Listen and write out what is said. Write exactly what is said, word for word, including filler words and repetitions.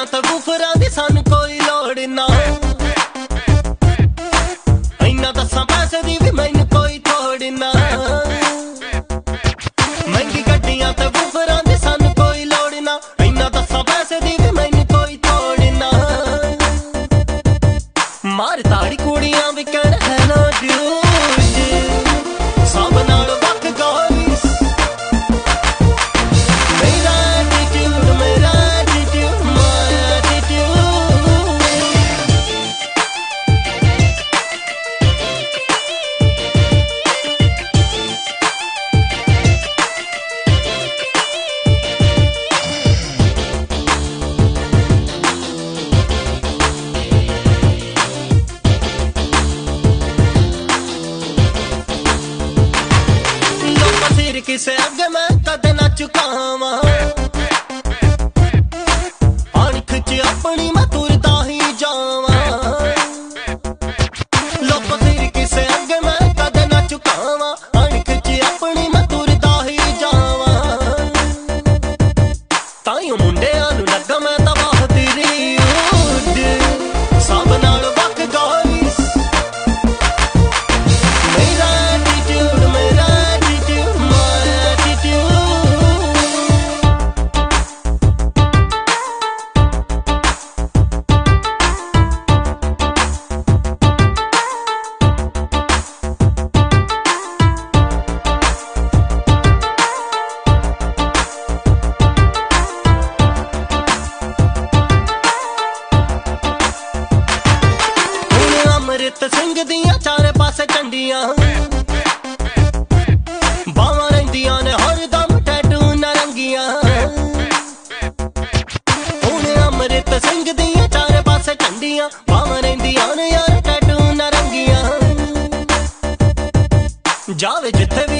ਗੱਡੀਆਂ ਤੇ ਬੂਫਰਾਂ ਦੀ ਸਾਨੂੰ ਕੋਈ ਲੋੜ ਨਾ, ਇੰਨਾ ਦੱਸਾਂ ਪੈਸੇ ਦੀ ਵੀ ਮੈਨੂੰ ਕੋਈ ਥੋੜ ਨਾ। ਮਹਿੰਗੀ ਗੱਡੀਆਂ ਤੇ ਬੂਫਰਾਂ ਦੀ ਸਾਨੂੰ ਕੋਈ ਲੋੜ ਨਾ, ਇੰਨਾ ਦੱਸਾਂ ਪੈਸੇ ਦੀ ਵੀ ਮੈਨੂੰ ਕੋਈ ਥੋੜ ਨਾ। ਮਾਰ ਤਾੜੀ ਕੁੜੀਆਂ ਵੀ ਕਹਿਣ ਹੈਲੋ ਡਿਊਡ, ਸਭ ਨਾਲ ਵੱਖ ਗਾਈਸ। ਮੇਰਾ ਐਟੀਟਿਊਡ ਮੇਰਾ ਐਟੀਟਿਊਡ ਮਾਈ ਐਟੀਟਿਊਡ। ਕਿਸੇ ਅੱਗੇ ਮੈਂ ਕਦੇ ਨਾ ਝੁਕਾਵਾਂ, ਅਣਖ ਚ ਆਪਣੀ ਮੈਂ ਤੁਰਦਾ ਹੀ ਜਾਵਾਂ। ਲੋਕ ਫਿਰ ਕਿਸੇ ਅੱਗੇ ਮੈਂ ਕਦੇ ਨਾ ਝੁਕਾਵਾਂ, ਅਣਖ ਚ ਆਪਣੀ ਮੈਂ ਤੁਰਦਾ ਹੀ ਜਾਵਾਂ। ਤਾਈਓ ਮੁੰਡਿਆਂ ਨੂੰ ਲੱਗਾ ਮੈਂ ਤਾਂ ਬਹਾਦਰੀ ਉੱਡ, ਸਭ ਨਾਲ ਵੱਖ ਗਾਈਸ। ਮੇਰਾ ਐਟੀਟਿਊਡ ਮੇਰਾ attitude my attitude. Amrit Singh ਦੀਆਂ ਚਾਰੇ ਪਾਸੇ ਝੰਡੀਆਂ, ਬਾਵਾਂ ਰਹਿੰਦੀਆਂ ਨੇ ਹਰਦਮ ਟੈਟੂ ਨਰੰਗੀਆਂ। ਹੁਣ ਅੰਮ੍ਰਿਤ ਸਿੰਘ ਦੀਆਂ ਚਾਰੇ ਪਾਸੇ ਝੰਡੀਆਂ, ਬਾਵਾਂ ਰਹਿੰਦੀਆਂ ਨੇ ਯਾਰ ਟੈਟੂ ਨਰੰਗੀਆਂ। ਜਾਵੇ ਜਿੱਥੇ ਵੀ